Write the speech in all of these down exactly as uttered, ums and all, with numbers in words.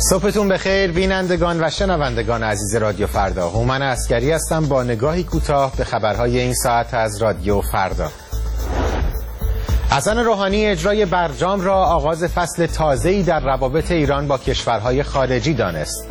صبحتون بخیر بینندگان و شنوندگان عزیز رادیو فردا. هومن عسکری هستم با نگاهی کوتاه به خبرهای این ساعت از رادیو فردا. حسن روحانی اجرای برجام را آغاز فصل تازه‌ای در روابط ایران با کشورهای خارجی دانست.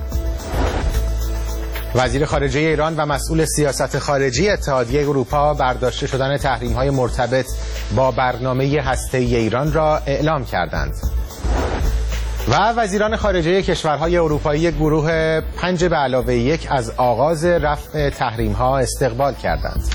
وزیر خارجه ایران و مسئول سیاست خارجی اتحادیه اروپا برداشته شدن تحریم‌های مرتبط با برنامه هسته‌ای ایران را اعلام کردند. و وزیران خارجه کشورهای اروپایی گروه پنج به علاوه یک از آغاز رفع تحریم‌ها استقبال کردند.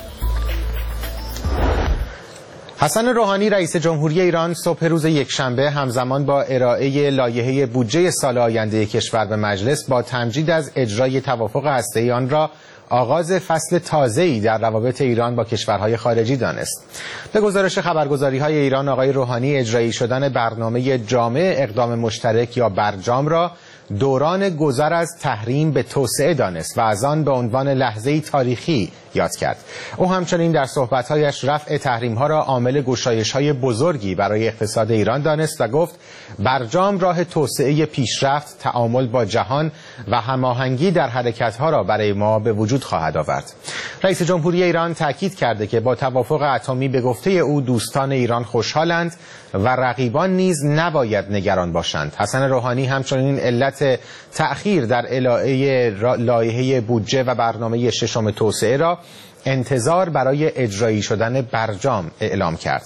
حسن روحانی رئیس جمهوری ایران صبح روز یکشنبه همزمان با ارائه لایحه بودجه سال آینده کشور به مجلس با تمجید از اجرای توافق هسته‌ای آن را آغاز فصل تازه‌ای در روابط ایران با کشورهای خارجی دانست. به گزارش خبرگزاری‌های ایران، آقای روحانی اجرایی شدن برنامه جامع اقدام مشترک یا برجام را دوران گذر از تحریم به توسعه دانست و از آن به عنوان لحظه‌ای تاریخی یاد کرد. او همچنین در صحبت‌هایش رفع تحریم‌ها را عامل گشایش‌های بزرگی برای اقتصاد ایران دانست و گفت برجام راه توسعه پیشرفت، تعامل با جهان و هماهنگی در حرکت‌ها را برای ما به وجود خواهد آورد. رئیس جمهوری ایران تاکید کرده که با توافق اتمی به گفته او دوستان ایران خوشحالند و رقیبان نیز نباید نگران باشند. حسن روحانی همچنین علت تأخیر در ارائه لایحه بودجه و برنامه ششم توسعه را انتظار برای اجرایی شدن برجام اعلام کرد.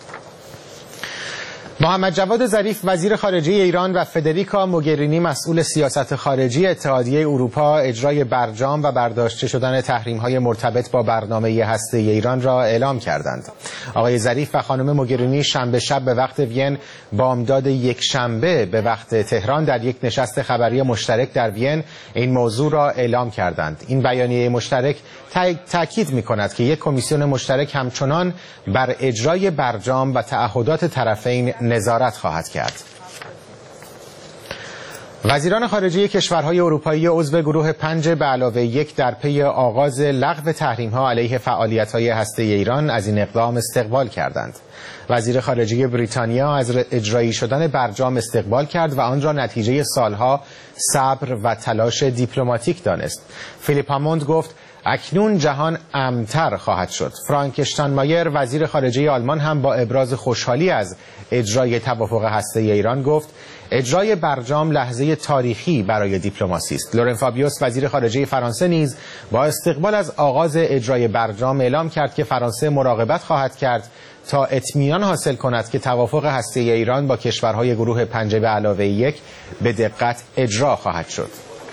محمد جواد ظریف وزیر خارجه ایران و فدریکا موگرینی مسئول سیاست خارجی اتحادیه اروپا اجرای برجام و برداشته شدن تحریم‌های مرتبط با برنامه هسته‌ای ایران را اعلام کردند. آقای ظریف و خانم موگرینی شنبه شب به وقت وین بامداد یک شنبه به وقت تهران در یک نشست خبری مشترک در وین این موضوع را اعلام کردند. این بیانیه مشترک تأکید می‌کند که یک کمیسیون مشترک همچنان بر اجرای برجام و تعهدات طرفین نظارت خواهد کرد. وزیران خارجه کشورهای اروپایی عضو گروه پنج به علاوه یک در پی آغاز لغو تحریم‌ها علیه فعالیت‌های هسته‌ای ایران از این اقدام استقبال کردند. وزیر خارجه بریتانیا از اجرایی شدن برجام استقبال کرد و آن را نتیجه سالها صبر و تلاش دیپلماتیک دانست. فیلیپ هاموند گفت اکنون جهان امن‌تر خواهد شد. فرانک اشتاینمایر وزیر خارجه آلمان هم با ابراز خوشحالی از اجرای توافق هسته‌ای ایران گفت اجرای برجام لحظه تاریخی برای دیپلماسی است. لورن فابیوس وزیر خارجه فرانسه نیز با استقبال از آغاز اجرای برجام اعلام کرد که فرانسه مراقبت خواهد کرد تا اطمینان حاصل کند که توافق هسته‌ای ایران با کشورهای گروه پنج به علاوه یک به دقت اجرا خواهد شد.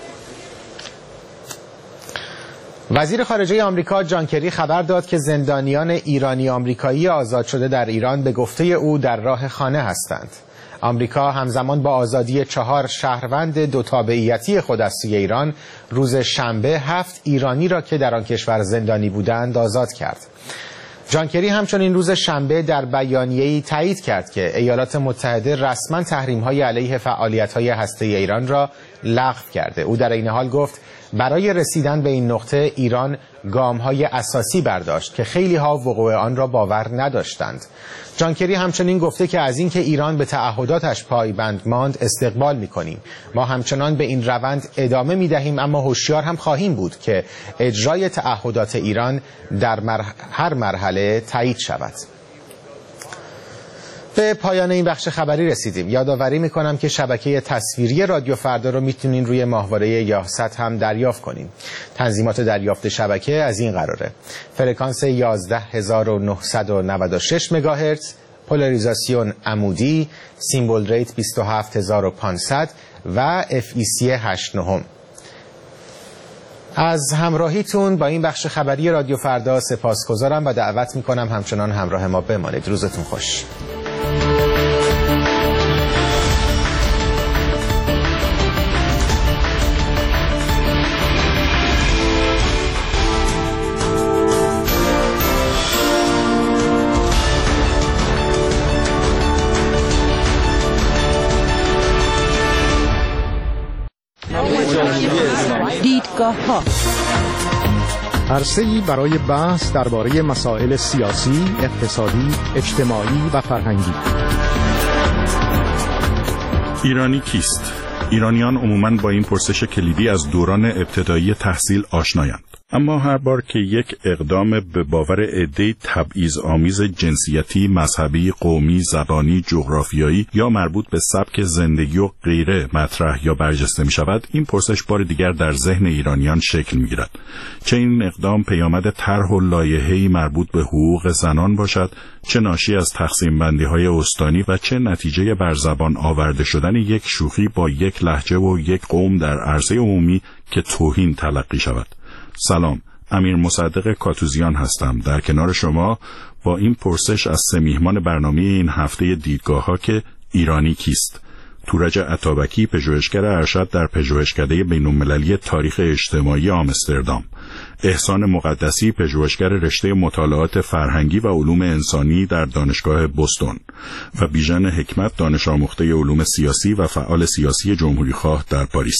وزیر خارجه آمریکا جان کری خبر داد که زندانیان ایرانی آمریکایی آزاد شده در ایران به گفته او در راه خانه هستند. آمریکا همزمان با آزادی چهار شهروند دو تابعیتی خود از سوی ایران روز شنبه هفت ایرانی را که در آن کشور زندانی بودند آزاد کرد. جان کری همچنین روز شنبه در بیانیه‌ای تایید کرد که ایالات متحده رسما تحریم‌های علیه فعالیت‌های هسته‌ای ایران را لغو کرده. او در این حال گفت برای رسیدن به این نقطه ایران گام‌های اساسی برداشت که خیلی‌ها وقوع آن را باور نداشتند. جان کری همچنین گفته که از اینکه ایران به تعهداتش پایبند ماند استقبال می‌کنیم. ما همچنان به این روند ادامه می‌دهیم، اما هوشیار هم خواهیم بود که اجرای تعهدات ایران در مرح... هر مرحله تایید شود. به پایان این بخش خبری رسیدیم. یادآوری میکنم که شبکه تصویری رادیو فردا رو میتونین روی ماهواره یاهصد هم دریافت کنین. تنظیمات دریافت شبکه از این قراره: فرکانس یازده هزار و نهصد و نود و شش مگاهرتز، پولاریزاسیون عمودی، سیمبل ریت بیست و هفت هزار و پانصد و اف ای سی هشت نهم. از همراهیتون با این بخش خبری رادیو فردا سپاسگزارم و دعوت میکنم همچنان همراه ما بمانید. روزتون خوش. دیدگاه‌ها عرصه‌ای برای بحث درباره مسائل سیاسی، اقتصادی، اجتماعی و فرهنگی. ایرانی کیست؟ ایرانیان عموماً با این پرسش کلیدی از دوران ابتدایی تحصیل آشنایند. اما هر بار که یک اقدام به باور عده‌ای تبعیض‌آمیز جنسیتی، مذهبی، قومی، زبانی، جغرافیایی یا مربوط به سبک زندگی و غیره مطرح یا برجسته می شود، این پرسش بار دیگر در ذهن ایرانیان شکل می گیرد. چه این اقدام پیامد طرح و لایحه‌ای مربوط به حقوق زنان باشد، چه ناشی از تقسیم بندی های استانی و چه نتیجه بر زبان آورده شدن یک شوخی با یک لهجه و یک قوم در عرصه عمومی که توهین تلقی شود. سلام، امیر مصدق کاتوزیان هستم در کنار شما با این پرسش از سه میهمان برنامه این هفته دیدگاه‌ها که ایرانی کیست. تورج عطابکی، پژوهشگر ارشد در پژوهشکده بین‌المللی تاریخ اجتماعی آمستردام، احسان مقدسی، پژوهشگر رشته مطالعات فرهنگی و علوم انسانی در دانشگاه بوستون و بیژن حکمت، دانش آموخته علوم سیاسی و فعال سیاسی جمهوری‌خواه در پاریس.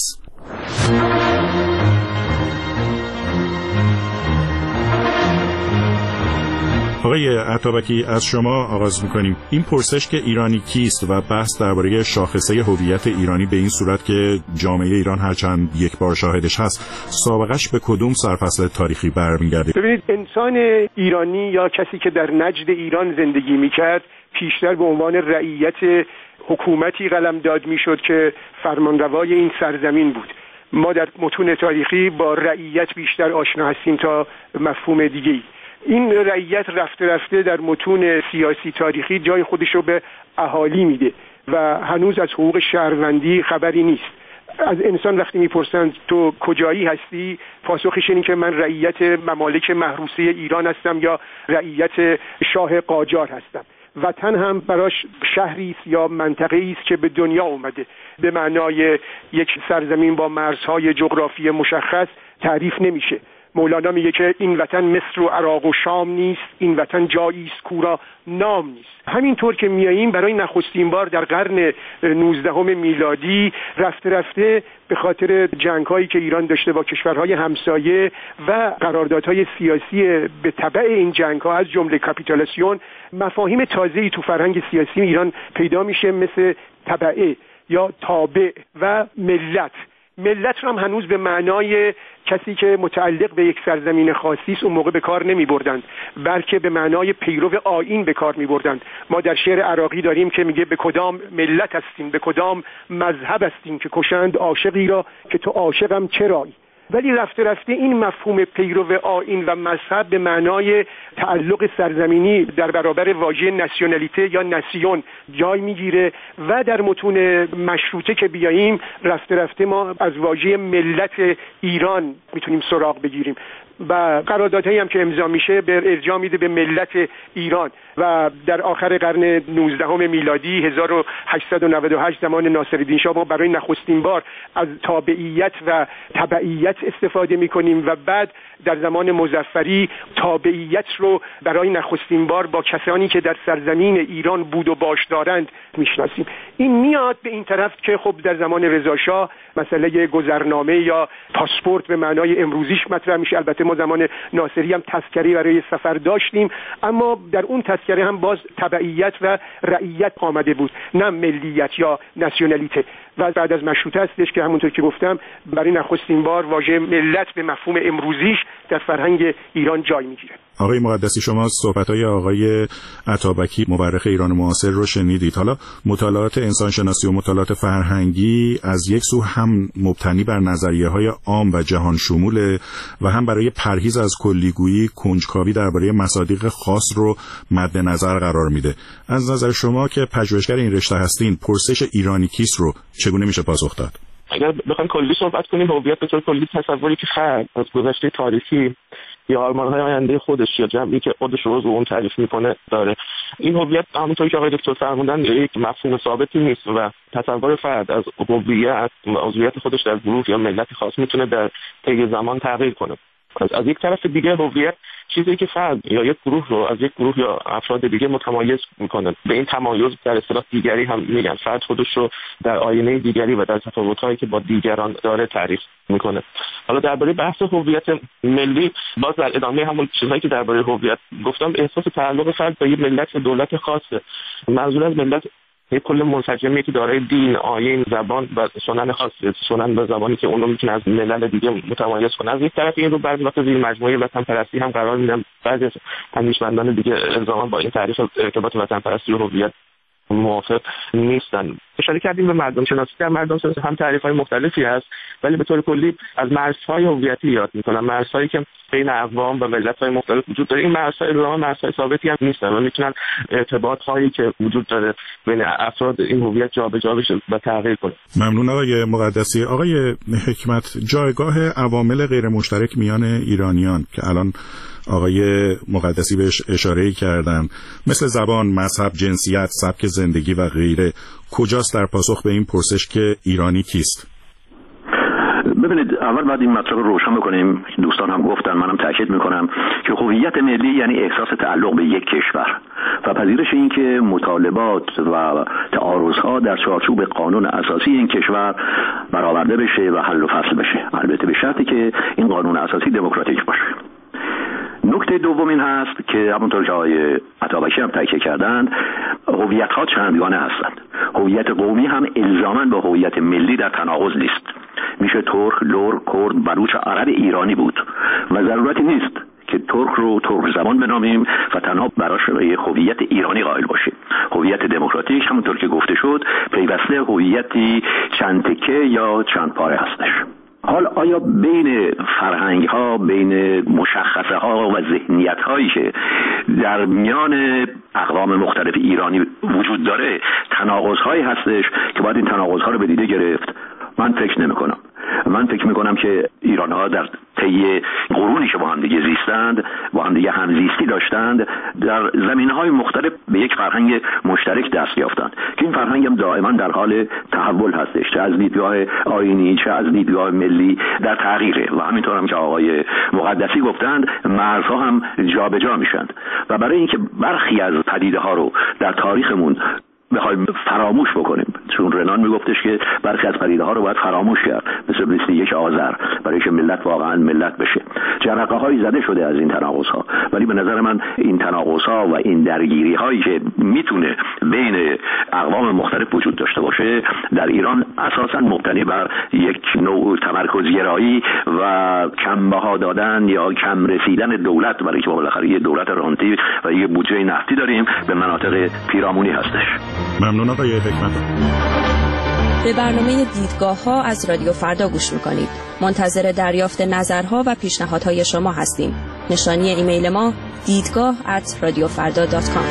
آقای عطابکی، از شما آغاز می‌کنیم. این پرسش که ایرانی کیست و بحث درباره شاخصه هویت ایرانی به این صورت که جامعه ایران هرچند یک بار شاهدش هست، سابقش به کدوم سرفصل تاریخی برمیگرده؟ ببینید، انسان ایرانی یا کسی که در نجد ایران زندگی می‌کرد پیشتر به عنوان رعیت حکومتی قلمداد می‌شد که فرمانروای این سرزمین بود. ما در متون تاریخی با رعیت بیشتر آشنا هستیم تا مفهوم دیگه‌ای. این رعیت رفته رفته در متون سیاسی تاریخی جای خودش رو به اهالی میده و هنوز از حقوق شهروندی خبری نیست. از انسان وقتی میپرسند تو کجایی هستی، پاسخش اینه که من رعیت ممالک محروسه ایران هستم یا رعیت شاه قاجار هستم. وطن هم براش شهری است یا منطقه‌ای است که به دنیا اومده، به معنای یک سرزمین با مرزهای جغرافی مشخص تعریف نمیشه. مولانا میگه که این وطن مصر و عراق و شام نیست، این وطن جایی است کورا نام نیست. همینطور که میاییم برای نخستین بار در قرن نوزدهم میلادی رفته رفته به خاطر جنگ‌هایی که ایران داشته با کشورهای همسایه و قراردادهای سیاسی به تبع این جنگ‌ها از جمله کاپیتولاسیون، مفاهیم تازه‌ای تو فرهنگ سیاسی ایران پیدا میشه، مثل تبعه یا تابع و ملت. ملت رو هم هنوز به معنای کسی که متعلق به یک سرزمین خاصی است اون موقع به کار نمی بردند، بلکه به معنای پیرو آیین به کار می بردند. ما در شعر عراقی داریم که میگه به کدام ملت هستیم، به کدام مذهب هستیم که کشند عاشقی را که تو عاشقم چرایی. ولی رفته رفته این مفهوم پیرو آیین و مذهب به معنای تعلق سرزمینی در برابر واژه ناسیونالیته یا ناسیون جای میگیره و در متون مشروطه که بیاییم رفته رفته ما از واژه ملت ایران میتونیم سراغ بگیریم و قراردادهایی هم که امضا میشه به ارجاع میده به ملت ایران. و در آخر قرن نوزدهم میلادی هزار و هشتصد و نود و هشت زمان ناصرالدین شاه ما برای نخستین بار از تابعیت و تبعیت استفاده میکنیم و بعد در زمان مظفری تابعیت رو برای نخستین بار با کسانی که در سرزمین ایران بود و باش دارند میشناسیم. این میاد به این طرف که خب در زمان رضا شاه مسئله گذرنامه یا پاسپورت به معنای امروزیش مطرح میشه. البته ما زمان ناصری هم تذکره برای سفر داشتیم، اما در اون تذکره هم باز تبعیت و رعیت آمده بود، نه ملیت یا ناسیونالیته. و بعد از مشروطه هستش که همونطور که گفتم برای نخستین بار واژه ملت به مفهوم امروزیش در فرهنگ ایران جای میگیره. آقای مقدسی، شما صحبت‌های آقای عطابکی مورخ ایران معاصر رو شنیدید. حالا مطالعات انسانشناسی و مطالعات فرهنگی از یک سو هم مبتنی بر نظریه‌های عام و جهان شموله و هم برای پرهیز از کلیگویی، کنجکاوی درباره مصادیق خاص رو مد نظر قرار میده. از نظر شما که پژوهشگر این رشته هستین، پرسش ایرانی کیست رو چگونه میشه پاسخ داد؟ اگر بخوایم کلی صحبت کنیم، هویت به طور کلی تصوری که فرد از گذشته تاریخی یا آرمان‌های آینده خودش یا جمعی که خودش رو رو اون تعریف میکنه داره. این هویت همونطور که آقای دکتر فرمودن یک مفهوم ثابتی نیست و تصور فرد از هویت و عضویت خودش در گروه یا ملت خاص میتونه در طی زمان تغییر کنه. از یک طرف دیگه هویت چیزی که فرد یا یک گروه رو از یک گروه یا افراد دیگه متمایز میکنه. به این تمایز در اصطلاح دیگری هم میگن. فرد خودش رو در آینه دیگری و در تفاوت‌هایی که با دیگران داره تعریف میکنه. حالا درباره بحث هویت ملی، باز در ادامه همون چیزایی که درباره هویت گفتم، احساس تعلق فرد به یک ملت دولت خاصه. منظور از ملت یک کل منسجمی که دارای دین، آیین، زبان و سنن خاصه، سنن و زبانی که اون رو میتونه از ملل دیگه متمایز کنه. از یک طرف این رو بعضی وقت زیر مجموعه وطن پرستی هم قرار میدن. بعضی از اندیشمندان دیگه الزاما با این تعریف ارتباط وطن پرستی و هویت موافق نیستن. اشاره کردیم به مردم شناسی. در مردم شناسی هم تعریف‌های مختلفی هست، ولی به طور کلی از مرزهای هویتی یاد می‌کنن، مرزهایی که بین اقوام و ملت‌های مختلف وجود داره. این مرزهای الزاما مرزهای ثابتی هم نیستن و میتونن ارتباط‌هایی که وجود داره بین افراد این هویت جابجا بشه و تغییر کنه. ممنون آقای مقدسی. آقای حکمت، جایگاه عوامل غیر مشترک میان ایرانیان که الان آقای مقدسی بهش اشاره کردن، مثل زبان، مذهب، جنسیت، سبک زندگی و غیره، کجاست در پاسخ به این پرسش که ایرانی کیست؟ ببینید، اول باید این مطلب رو روشن بکنیم. دوستان هم گفتن، منم تاکید میکنم که هویت ملی یعنی احساس تعلق به یک کشور و پذیرش این که مطالبات و تعارضها در چارچوب قانون اساسی این کشور برآورده بشه و حل و فصل بشه، البته به شرطی که این قانون اساسی دموکراتیک باشه. نکته دوم این هست که همونطور که آقای عطابکی هم تاکید کردند، هویت‌ها چندگانه هستند. هویت قومی هم الزاماً با هویت ملی در تناقض نیست. میشه ترک، لور، کرد، بلوچ، عرب ایرانی بود و ضرورتی نیست که ترک رو ترک زبان بنامیم و تنها براش یه هویت ایرانی قائل باشیم. هویت دموکراتیک همونطور که گفته شد پیوسته هویتی چند تکه یا چند پاره هستش. حال آیا بین فرهنگ ها، بین مشخصه ها و ذهنیت هایی که در میان اقوام مختلف ایرانی وجود داره تناقض هایی هستش که باید این تناقض ها رو به دیده گرفت؟ من فکر نمی کنم. من فکر می کنم که ایران ها در طی قرونی که با هم دیگه زیستند، با هم دیگه همزیستی داشتند، در زمینه‌های مختلف به یک فرهنگ مشترک دست یافتند که این فرهنگ هم دائما در حال تحول هستش، چه از دیدگاه آیینی چه از دیدگاه ملی در تغییره و همینطور هم که آقای مقدسی گفتند مرزها هم جابجا میشن و برای اینکه برخی از پدیده ها رو در تاریخمون بخوایم فراموش بکنیم، چون رنان میگفتش که برخی از پدیده ها رو باید فراموش کرد، مثل بیست و یک آذر، برای که ملت واقعا ملت بشه. جرقه هایی زده شده از این تناقض ها، ولی به نظر من این تناقض ها و این درگیری هایی که میتونه بین اقوام مختلف وجود داشته باشه در ایران اساسا مبتنی بر یک نوع تمرکزگرایی و کم بها دادن یا کم رسیدن دولت، برای که بالاخره یه دولت رانتی و یه بودجه نفتی داریم، به مناطق پیرامونی هستش. ممنون آقای حکمت. به برنامه دیدگاه ها از رادیو فردا گوش میکنید. منتظر دریافت نظرها و پیشنهادهای شما هستیم. نشانی ایمیل ما دیدگاه ات رادیو فردا دات کام.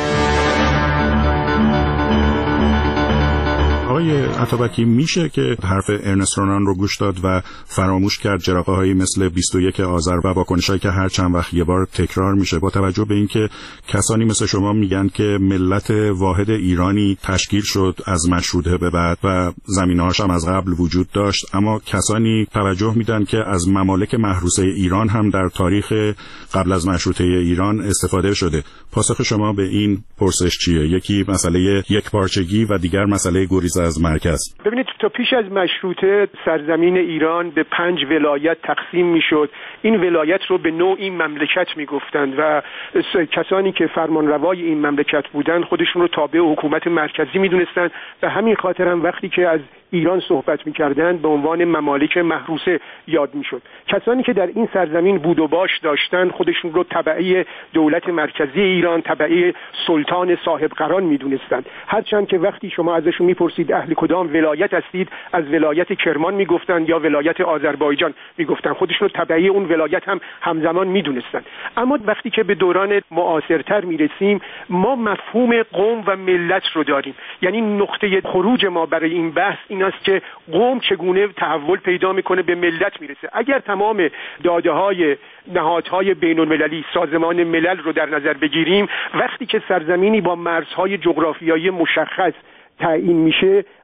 آقای عطابکی، میشه که حرف ارنست رنان رو گوش داد و فراموش کرد جرقه هایی مثل بیست و یک آذر و واکنشایی که هر چند وقت یه بار تکرار میشه، با توجه به اینکه کسانی مثل شما میگن که ملت واحد ایرانی تشکیل شد از مشروطه به بعد و زمینه‌هاش هم از قبل وجود داشت، اما کسانی توجه میدن که از ممالک محروسه ایران هم در تاریخ قبل از مشروطه ایران استفاده شده. پاسخ شما به این پرسش چیه؟ یکی مسئله یک پارچگی و دیگر مسئله گریز از مرکز. ببینید، تا پیش از مشروطه سرزمین ایران به پنج ولایت تقسیم میشد. این ولایت رو به نوعی مملکت میگفتند و کسانی که فرمانروای این مملکت بودند خودشون رو تابع حکومت مرکزی میدونستند. به همین خاطر هم وقتی که از ایران صحبت می‌کردند به عنوان ممالک محروسه یاد می‌شد. کسانی که در این سرزمین بود و باش داشتند خودشون رو تبعی دولت مرکزی ایران، تبعی سلطان صاحب قران می‌دونستند. هرچند که وقتی شما ازشون می‌پرسید اهل کدام ولایت هستید، از ولایت کرمان می‌گفتند یا ولایت آذربایجان می‌گفتند. خودشون رو تبعی اون ولایت هم همزمان می‌دونستند. اما وقتی که به دوران معاصرتر می‌رسیم، ما مفهوم قوم و ملت رو داریم. یعنی نقطه خروج ما برای این بحث این است که قوم چگونه تحول پیدا میکنه به ملت میرسه. اگر تمام داده‌های نهادهای بین‌المللی، سازمان ملل رو در نظر بگیریم، وقتی که سرزمینی با مرزهای جغرافیایی مشخص تعیین میشه،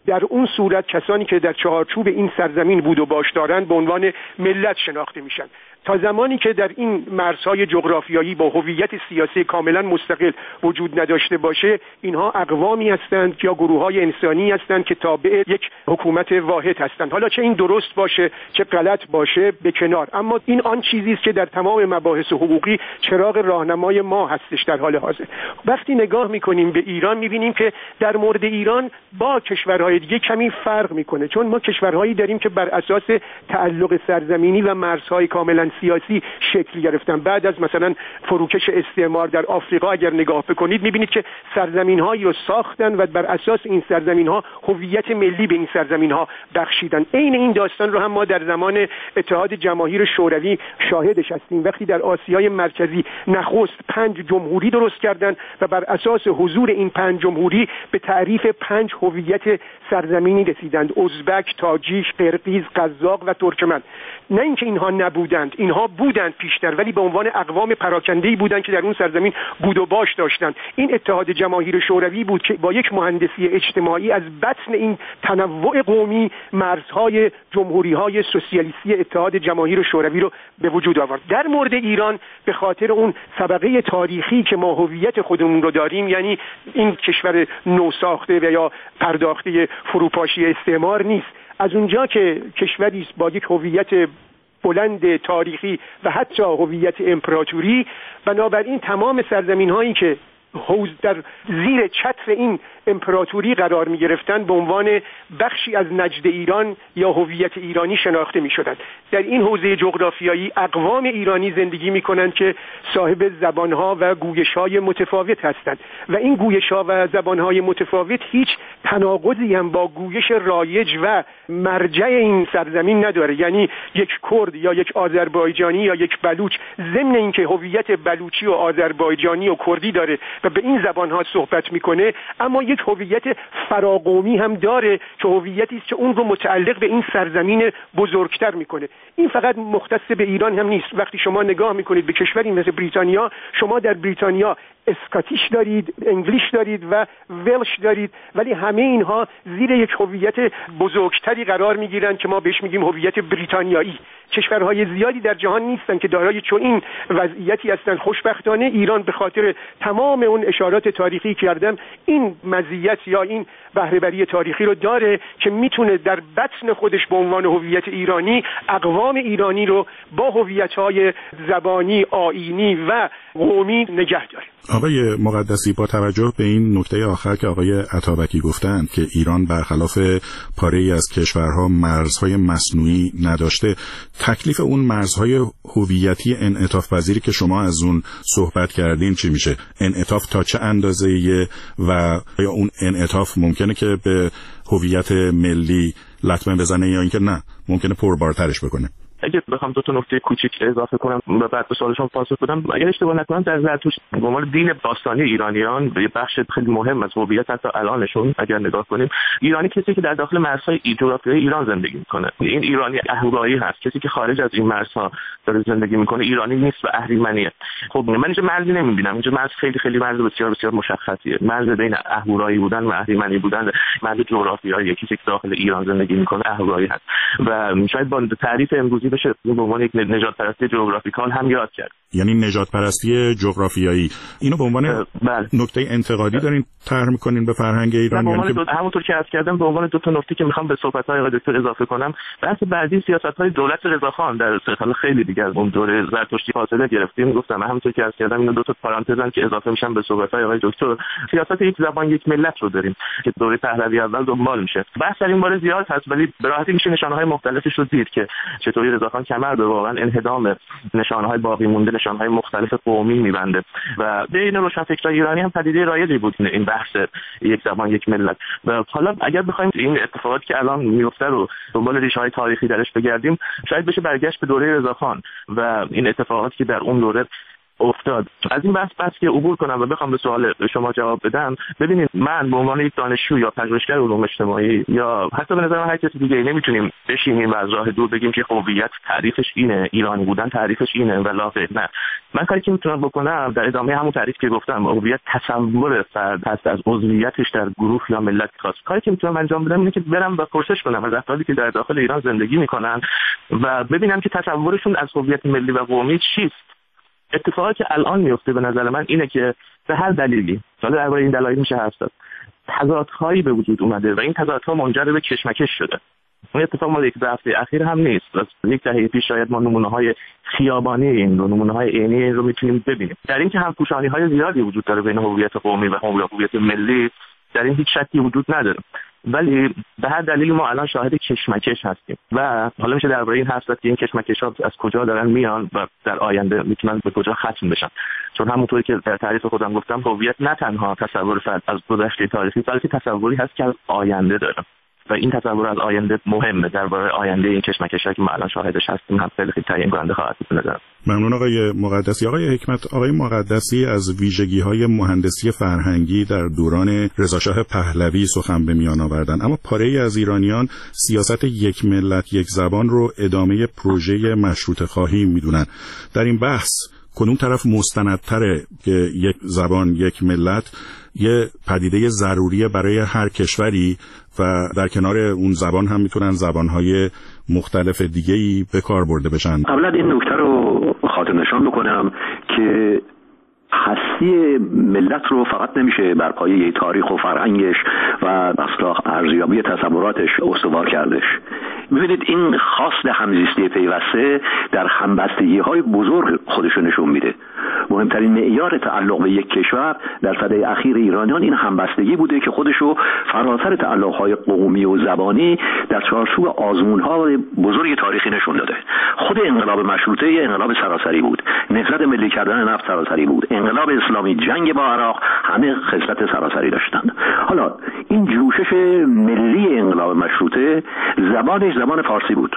در اون صورت کسانی که در چهارچوب این سرزمین بود و باش دارند به عنوان ملت شناخته میشن. تا زمانی که در این مرزهای جغرافیایی با هویت سیاسی کاملا مستقل وجود نداشته باشه، اینها اقوامی هستند یا گروه‌های انسانی هستند که تابع یک حکومت واحد هستند. حالا چه این درست باشه چه غلط باشه به کنار، اما این آن چیزی است که در تمام مباحث حقوقی چراغ راهنمای ما هستش در حال حاضر. وقتی نگاه می‌کنیم به ایران می‌بینیم که در مورد ایران با کشورهای دیگه کمی فرق می‌کنه، چون ما کشورهایی داریم که بر اساس تعلق سرزمینی و مرزهای کاملا سیاسی شکل گرفتن. بعد از مثلا فروکش استعمار در آفریقا اگر نگاه بکنید می‌بینید که سرزمین‌هایی رو ساختن و بر اساس این سرزمین‌ها هویت ملی به این سرزمین‌ها بخشیدن. عین این داستان رو هم ما در زمان اتحاد جماهیر شوروی شاهدش هستیم، وقتی در آسیای مرکزی نخست پنج جمهوری درست کردند و بر اساس حضور این پنج جمهوری به تعریف پنج هویت سرزمینی رسیدند: ازبک، تاجیک، قرقیز، قزاق و ترکمن. نه اینکه اینها نبودند، اینها بودند پیشتر، ولی به عنوان اقوام پراکنده‌ای بودند که در اون سرزمین بود و باش داشتند. این اتحاد جماهیر شوروی بود که با یک مهندسی اجتماعی از بطن این تنوع قومی مرزهای جمهوری‌های سوسیالیستی اتحاد جماهیر شوروی رو به وجود آورد. در مورد ایران به خاطر اون سابقه تاریخی که ما هویت خودمون رو داریم، یعنی این کشور نوساخته و یا پرداخته فروپاشی استعمار نیست، از اونجا که کشوری است با یک هویت بلند تاریخی و حتی هویت امپراتوری، بنابراین تمام سرزمین‌هایی که حوز در زیر چتر این امپراتوری قرار می گرفتن به عنوان بخشی از نجد ایران یا هویت ایرانی شناخته می شدند. در این حوزه جغرافیایی اقوام ایرانی زندگی می کنند که صاحب زبانها و گویش‌های متفاوت هستند و این گویش‌ها و زبانهای متفاوت هیچ تناقضی هم با گویش رایج و مرجع این سرزمین نداره. یعنی یک کرد یا یک آذربایجانی یا یک بلوچ ضمن اینکه هویت بلوچی و آذربایجانی و کردی داره و به این زبانها صحبت میکنه، اما یک هویت فراقومی هم داره که هویتی است که اون رو متعلق به این سرزمین بزرگتر میکنه. این فقط مختص به ایران هم نیست. وقتی شما نگاه میکنید به کشوری مثل بریتانیا، شما در بریتانیا اسکاتیش دارید، انگلیش دارید و ولش دارید، ولی همه اینها زیر یک هویت بزرگتری قرار میگیرند که ما بهش میگیم هویت بریتانیایی. کشورهای زیادی در جهان نیستن که دارای چون این وضعیتی هستند. خوشبختانه ایران به خاطر تمام اون اشارات تاریخی کردم این مزیت یا این بهره‌وری تاریخی رو داره که میتونه در بطن خودش به عنوان هویت ایرانی اقوام ایرانی رو با هویت‌های زبانی، آیینی و قومی نگه داره. آقای مقدسی، با توجه به این نکته آخر که آقای عطابکی گفتند که ایران برخلاف پاره‌ای از کشورها مرزهای مصنوعی نداشته، تکلیف اون مرزهای هویتی انعطاف پذیری که شما از اون صحبت کردین چی میشه؟ انعطاف تا چه اندازه‌ایه و یا اون انعطاف ممکنه که به هویت ملی لطمه بزنه یا اینکه نه ممکنه پربارترش بکنه؟ اگه بخوام دو تا نکته کوچیک اضافه کنم و بعد به سوالشون پاسخ بدم، اگر اشتباه نکنم در زرتشت به عنوان دین باستانی ایرانیان یه بخش خیلی مهم از هویت حتی الانشون اگر نگاه کنیم، ایرانی کسی که در داخل مرزهای جغرافیایی ایران زندگی میکنه. این ایرانی اهورایی هست. کسی که خارج از این مرزها داره زندگی میکنه ایرانی نیست و اهریمنیه. خب من اینجا مرزی نمیبینم. اینجا مرز خیلی خیلی مرز بسیار بسیار مشخصیه. مرز بین اهورایی بودن و اهریمنی بودن، مرز جغرافیایی کسی که داخل ایران زندگی میکنه اهورایی هست و شاید با تعریف امروزی بشه به عنوان یک نژاد پرستی جغرافیکال هم یاد کرد. یعنی نژاد پرستی جغرافیایی اینو به عنوان بله. نکته انتقادی دارین طرح می‌کنین به فرهنگ ایران؟ یعنی که دو... همونطور که عرض کردم به عنوان دو تا نکته که می‌خوام به صحبت‌های آقای دکتر اضافه کنم، بحث بعدی سیاست‌های دولت رضاخان در سال خیلی دیگه از اون دوره زرتشتی فاصله گرفتیم. گفتم همونطور که عرض کردم اینا دو تا پارانتزن که اضافه میشن به صحبت‌های آقای دکتر. سیاست یک زبان یک ملت رو داریم که دوره پهلوی اول دنبال میشه. بحث در این باره زیاد هست ولی به راحتی میشه نشانه‌های مختلفش رو دید که چطوری رضاخان کمر به واقعا انهدام نشانه‌های باقی مونده، نشانه‌های مختلف قومی می‌بنده و بین روشنفکرای ایرانی هم پدیده رایجی بود این بحث یک زبان یک ملت. و حالا اگر بخوایم این اتفاقاتی که الان میفته رو دنبال ریشه‌های تاریخی درش بگردیم، شاید بشه برگشت به دوره رضاخان و این اتفاقاتی که در اون دوره افتاد. از این بحث بحث که عبور کنم و بخوام به سوال شما جواب بدم، ببینید من به عنوان یک دانشجو یا پژوهشگر علوم اجتماعی یا حتی به نظر من هر کسی دیگه نمیتونیم بشینیم و از راه دور بگیم که هویت تعریفش اینه، ایرانی بودن تعریفش اینه و لا غیر. نه، من کاری که میتونم بکنم در ادامه همون تعریف که گفتم، هویت تصور فرد هست از عضویتش در گروه یا ملت خاص. کاری که میتونم انجام بدم اینه که برم و پرسش کنم از افرادی که در داخل ایران زندگی میکنن و ببینم که تصورشون از هویت ملی و قومی چیست. اتفاقی که الان میفته به نظر من اینه که به هر دلیلی، حالا درباره این دلایل میشه حرف زد، تضادهایی به وجود اومده و این تضادها منجر به کشمکش شده. اون اتفاق مال یک هفته اخیر هم نیست. از یک دهه پیش شاید ما نمونه‌های خیابانی این رو، نمونه‌های عینی این رو میتونیم ببینیم. در این که همپوشانی‌های زیادی وجود داره بین هویت قومی و هویت ملی، در این هیچ شکی وجود نداره. ولی به هر دلیلی ما الان شاهد کشمکش هستیم و حالا میشه درباره این حرف زد که این کشمکش‌ها از کجا دارن میان و در آینده میتونن به کجا ختم بشن. چون همونطوری که در تعریف خودم گفتم، هویت نه تنها تصور فرد از گذشته تاریخی، بلکه تصوری هست که از آینده داره و این تصور از آینده مهمه. درباره آینده این کشمکش‌ها که ما الان شاهدش هستیم هم خیلی خیلی تعیین کننده خواهد بود. ممنون آقای مقدسی. آقای حکمت، آقای مقدسی از ویژگی‌های مهندسی فرهنگی در دوران رضاشاه پهلوی سخن به میان آوردن، اما پاره‌ای از ایرانیان سیاست یک ملت یک زبان رو ادامه پروژه مشروطه خواهی می‌دونن. در این بحث کدوم طرف مستندتره که یک زبان یک ملت یه پدیده ضروریه برای هر کشوری و در کنار اون زبان هم میتونن زبانهای مختلف دیگه‌ای به کار برده بشن؟ قبلا این نکته رو خاطر نشان بکنم که هستی ملت رو فقط نمیشه بر پایه تاریخ و فرهنگش و اصلا ارزیابی تصوراتش استوار کردش. ببینید این خواست همزیستی پیوسته در همبستگی‌های بزرگ خودش نشون میده. مهمترین معیار تعلق به یک کشور در سده اخیر ایرانیان این همبستگی بوده که خودشو فراتر تعلق‌های قومی و زبانی در چارچوب آزمون‌ها بزرگ تاریخی نشون داده. خود انقلاب مشروطه انقلاب سراسری بود، نهضت ملی کردن نفت سراسری بود، انقلاب اسلامی، جنگ با عراق، همه خصلت سراسری داشتند. حالا این جوشش ملی انقلاب مشروطه زبانش زبان فارسی بود.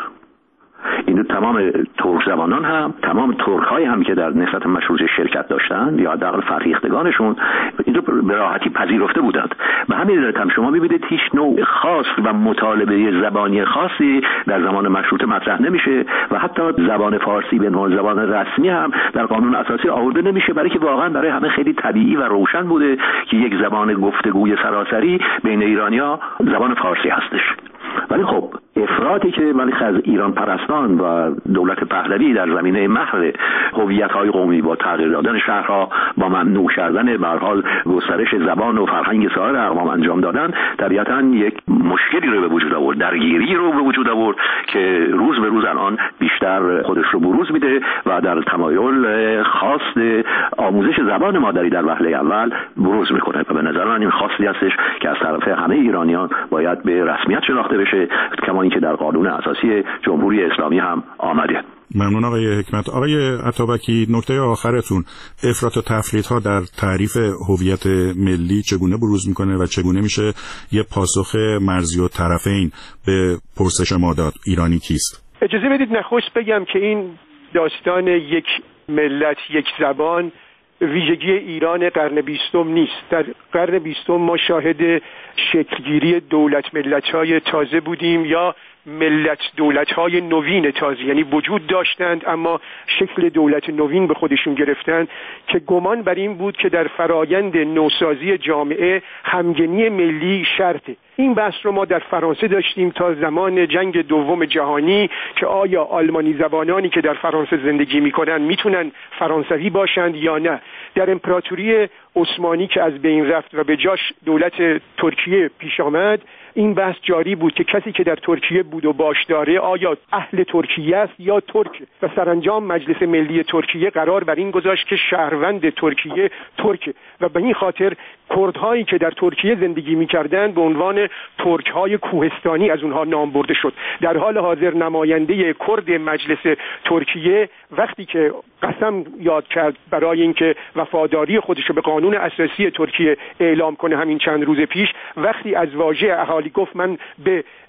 این تمام ترک زبانان هم، تمام ترک های هم که در نهضت مشروطه شرکت داشتند یا حداقل فرهیختگانشون این رو به راحتی پذیرفته بودند. به همین علت هم شما می‌بینید هیچ نوع خاص و مطالبه زبانی خاصی در زمان مشروطه مطرح نمیشه و حتی زبان فارسی به عنوان زبان رسمی هم در قانون اساسی آورده نمیشه، برای که واقعا برای همه خیلی طبیعی و روشن بوده که یک زبان گفتگوی سراسری بین ایرانی‌ها زبان فارسی هستش. ولی خب افراطی که ولی از ایران پرستان و دولت پهلوی در زمینه محو هویت‌های قومی با تغییر دادن شهرها، با ممنوع کردن به هر حال گسترش زبان و فرهنگ سایر اقوام انجام دادن، طبیعتاً یک مشکلی رو به وجود آورد، درگیری رو به وجود آورد که روز به روز الان بیشتر خودش رو بروز میده و در تمایل خواست آموزش زبان مادری در وهله اول بروز میکنه و به نظر من این خواستی هستش که از طرف همه ایرانیان باید به رسمیت شناخته بشه، کما اینکه در قانون اساسی جمهوری اسلامی هم آمده. ممنون آقای حکمت. آقای عطابکی، نکته آخرتون، افراط و تفریط‌ها در تعریف هویت ملی چگونه بروز میکنه و چگونه میشه یه پاسخ مرزی و طرفین به پرسش ما داد ایرانی کیست؟ اجازه بدید نخست بگم که این داستان یک ملت یک زبان ویژگی ایران قرن بیستم نیست. در قرن بیستم ما شاهد شکلگیری دولت ملت‌های تازه بودیم یا ملت دولت‌های نوین تازه، یعنی وجود داشتند اما شکل دولت نوین به خودشون گرفتند که گمان بر این بود که در فرایند نوسازی جامعه همگنی ملی شرطه. این بحث رو ما در فرانسه داشتیم تا زمان جنگ دوم جهانی که آیا آلمانی زبانانی که در فرانسه زندگی میکنن میتونن فرانسوی باشند یا نه. در امپراتوری عثمانی که از بین رفت و به جاش دولت ترکیه پیش آمد، این بحث جاری بود که کسی که در ترکیه بود و باش داره آیا اهل ترکیه است یا ترک، و سرانجام مجلس ملی ترکیه قرار بر این گذاشت که شهروند ترکیه ترک و به این خاطر کردهایی که در ترکیه زندگی می‌کردند به عنوان ترک‌های کوهستانی از اونها نام برده شد. در حال حاضر نماینده کرد مجلس ترکیه وقتی که قسم یاد کرد برای اینکه وفاداری خودش رو به قانون اساسی ترکیه اعلام کنه همین چند روز پیش، وقتی از واژه اهالی گفت من به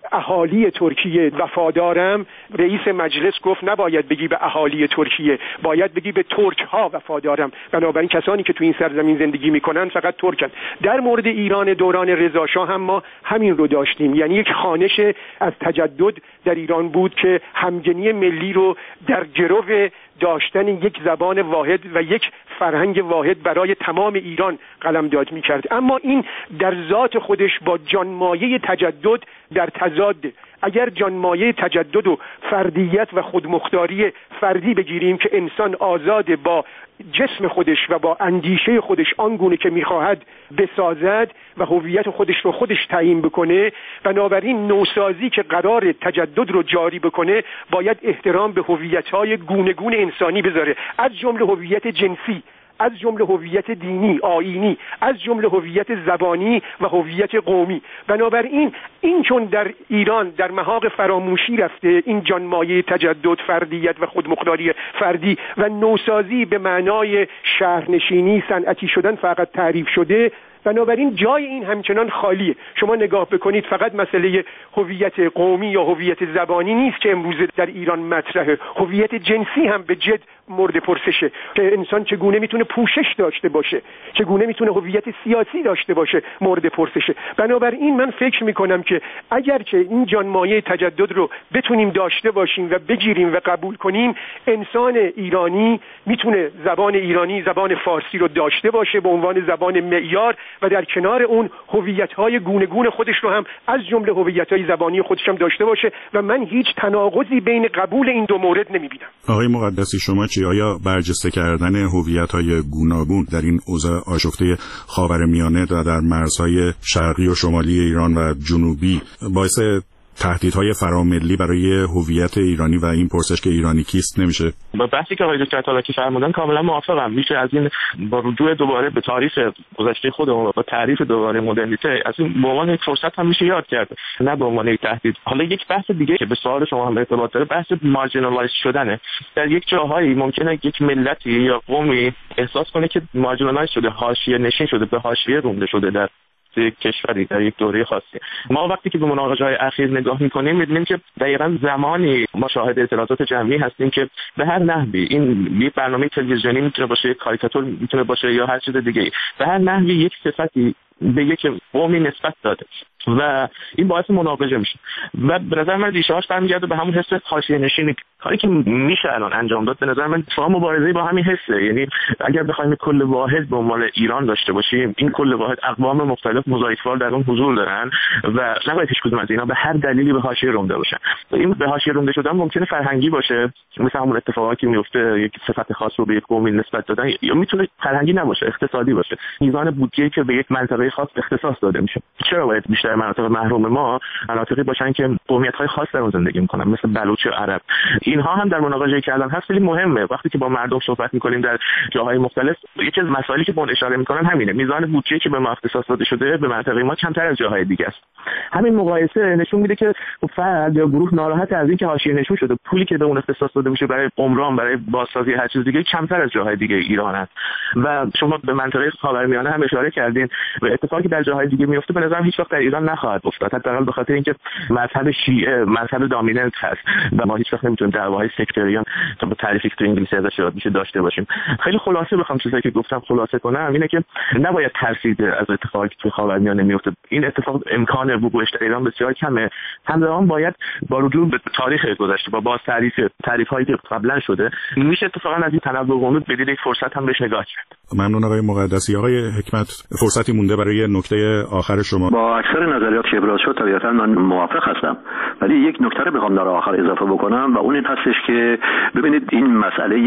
اهالی ترکیه وفادارم، رئیس مجلس گفت نباید بگی به اهالی ترکیه، باید بگی به ترک ها وفادارم. بنابراین کسانی که تو این سرزمین زندگی میکنن فقط ترکن. در مورد ایران دوران رضا شاه هم ما همین رو داشتیم، یعنی یک خوانش از تجدد در ایران بود که همگنی ملی رو در گرو داشتن یک زبان واحد و یک فرهنگ واحد برای تمام ایران قلمداد می‌کرد. اما این در ذات خودش با جانمایه تجدد در تضاد. اگر جانمایه تجدد و فردیت و خودمختاری فردی بگیریم که انسان آزاد با جسم خودش و با اندیشه خودش آنگونه که میخواهد بسازد و هویت خودش رو خودش تعیین بکنه، بنابراین نوسازی که قرار تجدد رو جاری بکنه باید احترام به هویت‌های گوناگون انسانی بذاره، از جمله هویت جنسی، از جمله هویت دینی، آیینی، از جمله هویت زبانی و هویت قومی. بنابراین این چون در ایران در محاق فراموشی رفته، این جانمایه تجدد، فردیت و خودمختاری فردی و نوسازی به معنای شهرنشینی، صنعتی شدن فقط تعریف شده، بنابراین جای این همچنان خالیه. شما نگاه بکنید فقط مسئله هویت قومی یا هویت زبانی نیست که امروز در ایران مطرحه، هویت جنسی هم به جد مورد پرسشه که انسان چگونه میتونه پوشش داشته باشه، چگونه میتونه هویت سیاسی داشته باشه، مورد پرسشه. بنابراین من فکر میکنم که اگر که این جانمایه تجدد رو بتونیم داشته باشیم و بگیریم و قبول کنیم، انسان ایرانی میتونه زبان ایرانی، زبان فارسی رو داشته باشه به عنوان زبان معیار و در کنار اون هویت‌های گوناگون خودش رو هم از جمله هویت‌های زبانی خودش هم داشته باشه و من هیچ تناقضی بین قبول این دو مورد نمی‌بینم. آقای مقدسی شما چی؟ آیا برجسته کردن هویت‌های گوناگون در این اوضاع آشفته خاورمیانه و در مرزهای شرقی و شمالی ایران و جنوبی باعث تهدیدهای فراملی برای هویت ایرانی و این پرسش که ایرانی کیست نمیشه؟ با بحثی که آقای دکتر طالقی فرمودن کاملا موافقم. میشه از این با رجوع دوباره به تاریخ گذشته خودمون و با تعریف دوباره مدرنیته از این به عنوان یک فرصت هم میشه یاد کرد، نه به عنوان یک تهدید. حالا یک بحث دیگه که به سوال شما هم ارتباط داره، بحث مارجینالایز شدنه. در یک جاهایی ممکنه یک ملتی یا قومی احساس کنه که مارجینالایز شده، حاشیه نشین شده، به حاشیه رونده شده در یک کشوری در یک دوره خاصی. ما وقتی که به مناقشه‌های اخیر نگاه می‌کنیم می‌بینیم که دقیقاً زمانی ما شاهد اعتراضات جمعی هستیم که به هر نحوی این یک برنامه تلویزیونی میتونه باشه، یک کاریکاتور میتونه باشه یا هر چیز دیگه‌ای، به هر نحوی یک صفتی به یک قومی نسبت داده و این باعث مناقشه میشه و به نظر من ریشه‌هاش برمیگرده به همون حس حاشیه نشینی. کاری که میشه الان انجام داد به نظر من شما مبارزه با همین حسه. یعنی اگر بخوایم کل واحد به عنوان ایران داشته باشیم، این کل واحد اقوام مختلف مضایفوار در اون حضور دارن و نباید هیچ کدوم از اینا به هر دلیلی به حاشیه رونده باشن. این به حاشیه رونده شدن ممکنه فرهنگی باشه، مثل همون اتفاقاتی که میفته یک صفت خاص رو به یک قومی نسبت دادن، یا میتونه فرهنگی نباشه، اقتصادی باشه، میزان بودجه‌ای که به یک منطقه خاص اختصاص داده میشه. چرا باید بیشتر مناطق محروم ما مناطقی باشن که قومیت‌های خاص در اون زندگی میکنن، مثل بلوچ و عرب؟ اینها هم در مناقشه کردن هست، خیلی مهمه. وقتی که با مردم صحبت میکنیم در جاهای مختلف، یکی از مسائلی که بهش اشاره میکنن همینه، میزان بودجه‌ای که به ما اختصاص داده شده به منطقه ما کمتر از جاهای دیگه است. همین مقایسه نشون میده که فرد یا گروه ناراحت از این که حاشیه نشون شده، پولی که به اون اختصاص داده میشه برای عمران، برای بازسازی هر چیز دیگه کمتر از جاهای دیگه ایران است. و شما به منطقه خاورمیانه هم اشاره کردین و اتفاقی در جاهای دیگه میفته به نظرم هیچ وقت در ایران نخواهد افتاد، حداقل به خاطر اینکه مذهب شیعه مذهب دامیننت هست و ما هیچ وقت نمیتونیم دعواهای سکتریان تا به تعریفی که تو انگلیسی ازش یاد میشه داشته باشیم. خیلی خلاصه بخوام چیزایی که گفتم خلاصه کنم اینه که نباید ترسید از اتفاقی که تو خاورمیانه میفته. این اتفاق امکان وقوعش در ایران بسیار کمه. همزمان باید با رجوع به تاریخ گذشته با باز تعریف تعریف‌هایی که قبلا شده میشه اتفاقا از این تنوع قومی بدید یک فرصت هم بهش نگاه کرد. ممنون آقای مقدسی. آقای حکمت، فرصتی مونده برای نکته آخر شما. با اکثر نظریات که ابراز شد طبیعتا من موافق هستم، ولی یک نکته رو بخوام در آخر اضافه بکنم و اون این هستش که ببینید این مسئله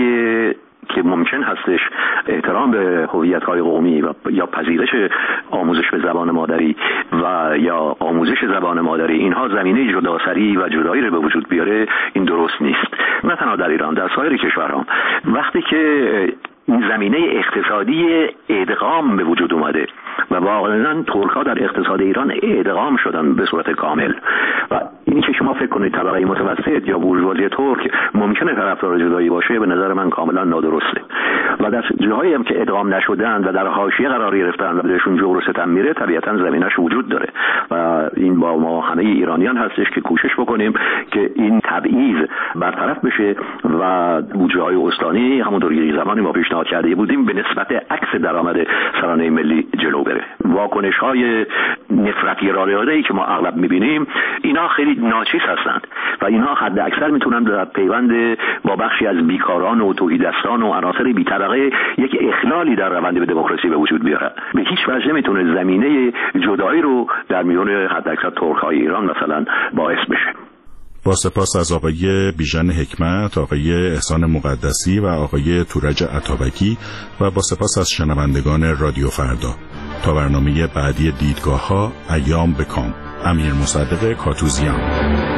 که ممکن هستش احترام به هویت‌های قومی و یا پذیرش آموزش به زبان مادری و یا آموزش زبان مادری، اینها زمینه جداسری و جدایی رو به وجود بیاره، این درست نیست. نه تنها در ایران، در سایر کشورها وقتی که زمینه اقتصادی ادغام به وجود اومده و واقعا ترک‌ها در اقتصاد ایران ادغام شدن به صورت کامل و اینی که شما فکر کنید طبقه متوسط یا بورژوازی ترک ممکنه طرفدار جدایی باشه، به نظر من کاملا نادرسته. و در جاهایی هم که ادغام نشدن و در حاشیه قرار گرفتن و بهشون جور و ستم میره، طبیعتا زمینش وجود داره و این با ما همه ایرانیان هستش که کوشش بکنیم که این تبعیض برطرف بشه و بودجه‌های استانی همونطور که زمانی ما پیشنهاد کرده بودیم به نسبت عکس درآمد سرانه ملی جلو بره. واکنش‌های نفرتی رادیویی که ما اغلب می‌بینیم اینا خیلی ناچیز هستند و اینها حد اکثر میتونن در پیوند با بخشی از بیکاران و توحیدستان و عناصر بی‌طبقه یک اخلالی در روند به دموکراسی به وجود بیاره. به هیچ وجه نمیتونه زمینه جدایی رو در میون حد اکثر ترک‌های ایران مثلا باعث بشه. با سپاس از آقای بیژن حکمت، آقای احسان مقدسی و آقای تورج عطابکی و با سپاس از شنوندگان رادیو فردا. تا برنامه بعدی دیدگاه‌ها، ایام به کام. امیر مصدق کاتوزیان.